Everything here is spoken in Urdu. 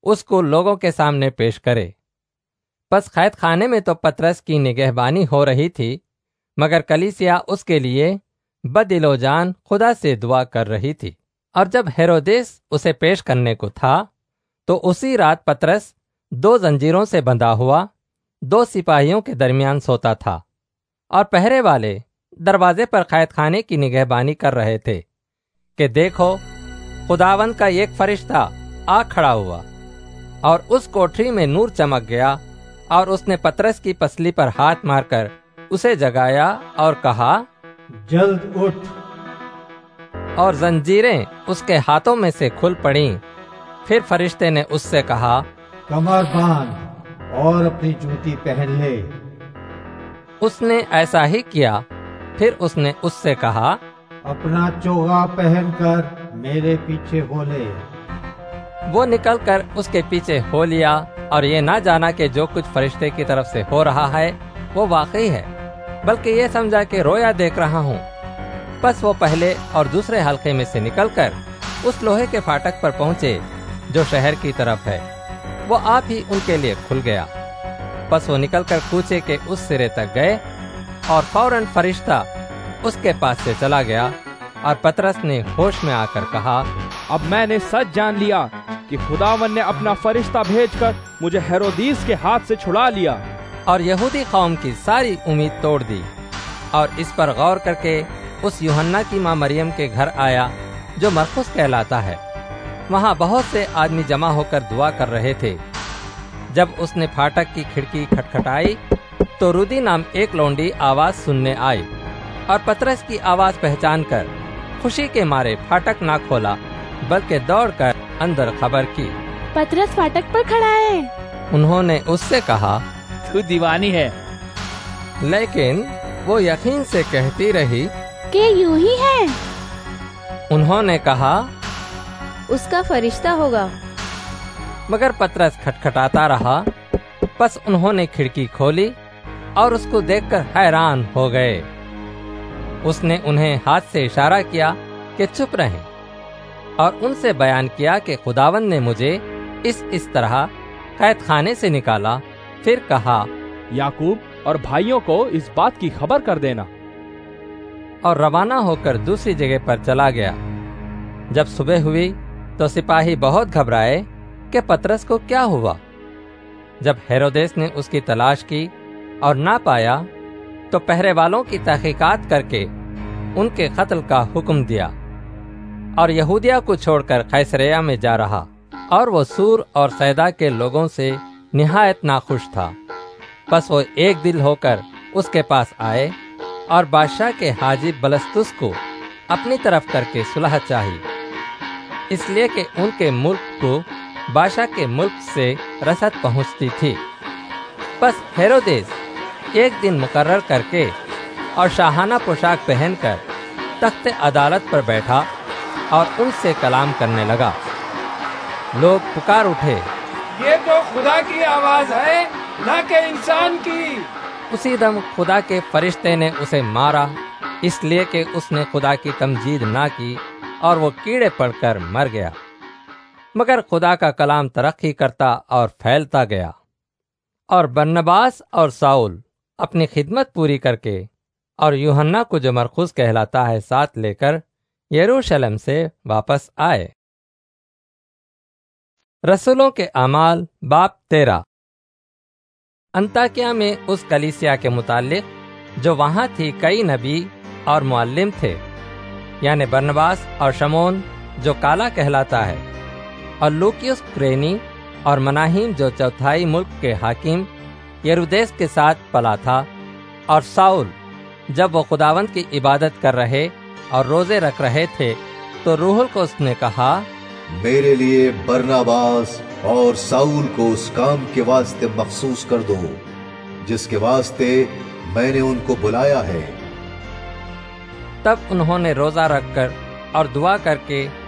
اس کو لوگوں کے سامنے پیش کرے۔ پس قید خانے میں تو پطرس کی نگہبانی ہو رہی تھی، مگر کلیسیا اس کے لیے بدل و جان خدا سے دعا کر رہی تھی۔ اور جب ہیرودیس اسے پیش کرنے کو تھا تو اسی رات پطرس 2 زنجیروں سے بندھا ہوا 2 سپاہیوں کے درمیان سوتا تھا، اور پہرے والے دروازے پر قید خانے کی نگہبانی کر رہے تھے کہ دیکھو، خداوند کا ایک فرشتہ آ کھڑا ہوا، اور اس کوٹری میں نور چمک گیا، اور اس نے پطرس کی پسلی پر ہاتھ مار کر اسے جگایا اور کہا، جلد اٹھ۔ اور زنجیریں اس کے ہاتھوں میں سے کھل پڑیں۔ پھر فرشتے نے اس سے کہا، کمر باندھ اور اپنی جوتی پہن لے۔ اس نے ایسا ہی کیا۔ پھر اس نے اس سے کہا، اپنا چوغا پہن کر میرے پیچھے ہو لے۔ وہ نکل کر اس کے پیچھے ہو لیا، اور یہ نہ جانا کہ جو کچھ فرشتے کی طرف سے ہو رہا ہے وہ واقعی ہے، بلکہ یہ سمجھا کہ رویا دیکھ رہا ہوں۔ پس وہ پہلے اور دوسرے حلقے میں سے نکل کر اس لوہے کے پھاٹک پر پہنچے جو شہر کی طرف ہے، وہ آپ ہی ان کے لیے کھل گیا۔ پس وہ نکل کر کوچے کے اس سرے تک گئے، اور فوراً فرشتہ اس کے پاس سے چلا گیا، اور پطرس نے ہوش میں آ کر کہا، اب میں نے سچ جان لیا کہ خداوند نے اپنا فرشتہ بھیج کر مجھے ہیرودیس کے ہاتھ سے چھڑا لیا۔ اور یہودی قوم کی ساری امید توڑ دی، اور اس پر غور کر کے اس یوحنا کی ماں مریم کے گھر آیا جو مرقس کہلاتا ہے۔ وہاں بہت سے آدمی جمع ہو کر دعا کر رہے تھے۔ جب اس نے پھاٹک کی کھڑکی کھٹکھٹائی تو رودی نام ایک لونڈی آواز سننے آئی، اور پطرس کی آواز پہچان کر خوشی کے مارے پھاٹک نہ کھولا، بلکہ دوڑ کر اندر خبر کی، پطرس پھاٹک پر کھڑا ہے۔ انہوں نے اس سے کہا، تو دیوانی ہے۔ لیکن وہ یقین سے کہتی رہی کہ یوں ہی ہے۔ انہوں نے کہا، اس کا فرشتہ ہوگا۔ مگر پطرس کھٹکھٹاتا رہا۔ پس انہوں نے کھڑکی کھولی اور اس کو دیکھ کر حیران ہو گئے۔ اس نے انہیں ہاتھ سے اشارہ کیا کہ چپ رہیں، اور ان سے بیان کیا کہ خداوند نے مجھے اس طرح قید خانے سے نکالا۔ پھر کہا، یعقوب اور بھائیوں کو اس بات کی خبر کر دینا۔ اور روانہ ہو کر دوسری جگہ پر چلا گیا۔ جب صبح ہوئی تو سپاہی بہت گھبرائے کہ پطرس کو کیا ہوا۔ جب ہیرودیس نے اس کی تلاش کی اور نہ پایا تو پہرے والوں کی تحقیقات کر کے ان کے قتل کا حکم دیا، اور یہودیہ کو چھوڑ کر قیصریہ میں جا رہا، اور وہ سور اور سیدا کے لوگوں سے نہایت ناخوش تھا۔ پس وہ ایک دل ہو کر اس کے پاس آئے، اور بادشاہ کے حاجب بلستس کو اپنی طرف کر کے صلح چاہی، اس لیے کہ ان کے ملک کو بادشاہ کے ملک سے رسد پہنچتی تھی۔ پس ہیرودیس ایک دن مقرر کر کے اور شاہانہ پوشاک پہن کر تخت عدالت پر بیٹھا اور ان سے کلام کرنے لگا۔ لوگ پکار اٹھے، یہ تو خدا کی آواز ہے، نہ کہ انسان کی۔ اسی دم خدا کے فرشتے نے اسے مارا، اس لیے کہ اس نے خدا کی تمجید نہ کی، اور وہ کیڑے پڑ کر مر گیا۔ مگر خدا کا کلام ترقی کرتا اور پھیلتا گیا، اور برنباس اور ساؤل اپنی خدمت پوری کر کے اور یوحنا کو جو مرقس کہلاتا ہے ساتھ لے کر یروشلم سے واپس آئے۔ رسولوں کے اعمال باب 13۔ انطاکیہ میں اس کلیسیا کے متعلق جو وہاں تھی کئی نبی اور معلم تھے، یعنی برنباس اور شمعون جو کالا کہلاتا ہے، اور لوکیوس قرینی، اور مناہیم جو چوتھائی ملک کے حاکم ہیرودیس کے ساتھ پلا تھا، اور ساؤل جب وہ خداوند کی عبادت کر رہے اور روزے رکھ رہے تھے تو روح القدس نے کہا، میرے لیے برناباس اور ساؤل کو اس کام کے واسطے مخصوص کر دو جس کے واسطے میں نے ان کو بلایا ہے۔ تب انہوں نے روزہ رکھ کر اور دعا کر کے